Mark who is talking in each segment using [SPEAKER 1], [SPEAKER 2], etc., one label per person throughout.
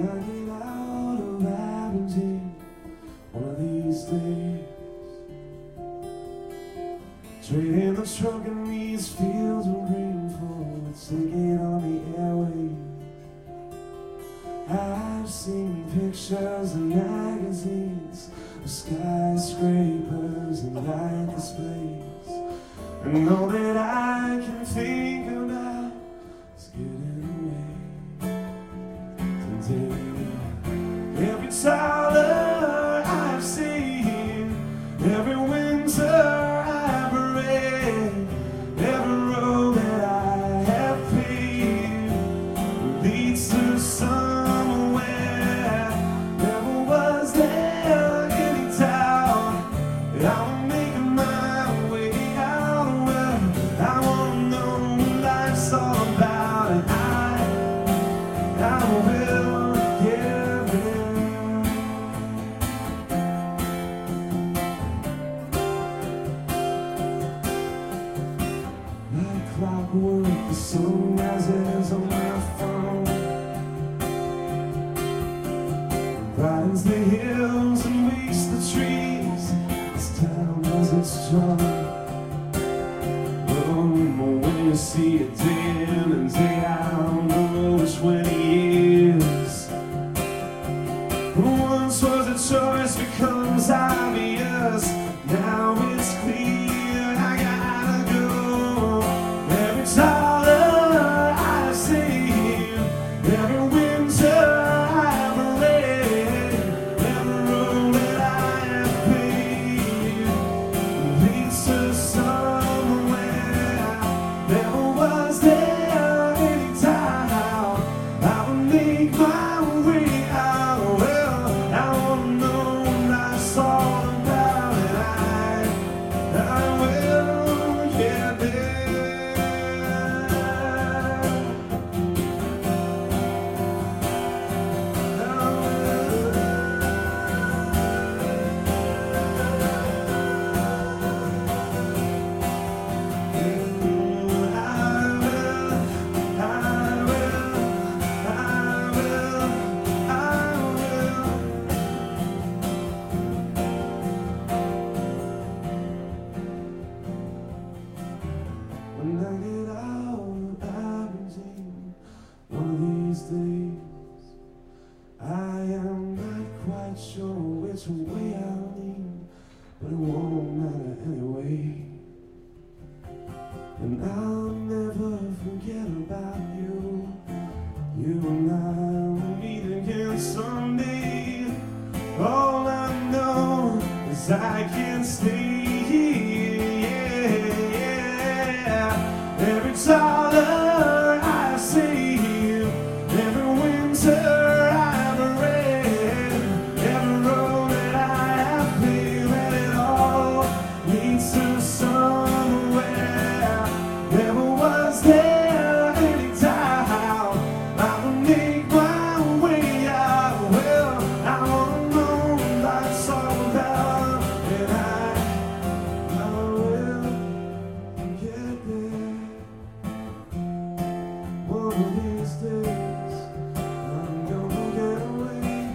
[SPEAKER 1] I get out of Aberdeen one of these days, trading the truck in these fields of green for a ticket on the airwaves. I've seen pictures in magazines of skyscrapers and light displays, and all that I can think about is getting away today. Every dollar I've seen, every winter I've read, every road that I have paved leads to somewhere. Never was there any doubt that I will make my way out. Well, I wanna know what life's all about, and I will get there. Like clockwork, the sun rises on my phone, brightens the hills and wakes the trees. This town has its charm. When you see it day in and day out over 20 years, once was a choice becomes obvious. Now it's clear I gotta go. Every dollar I save, every winter I've read, every road that I have paved leads to somewhere. Never was there any doubt I would make my way out. Well, I wanna know what life's all about, and I will get there. When I get out of Aberdeen one of these days, I am not quite sure which way I'll lean, but it won't matter anyway. And I'll never forget about you. You and I will meet again someday. All I know is I can't stay here. Every dollar I save, every winter I've read, every road that I have paved, and it all leads to somewhere. Never was there any doubt I would make my way out. Well, I wanna know what life's all about, and I will get there. One of these days, I'm gonna get away.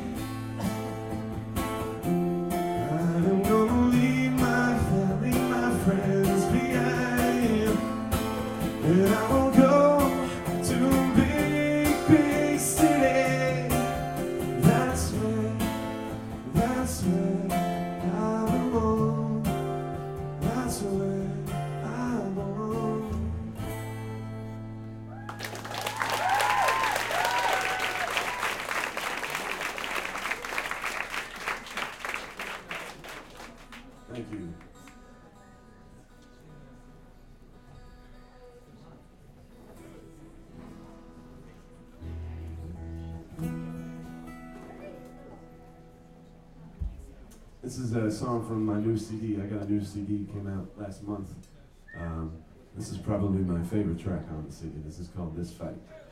[SPEAKER 1] I am gonna leave my family, my friends behind, and I will go to a big, big city. That's where I belong. That's where I belong. Thank you. This is a song from my new CD. I got a new CD, came out last month. This is probably my favorite track on the CD. This is called This Fight.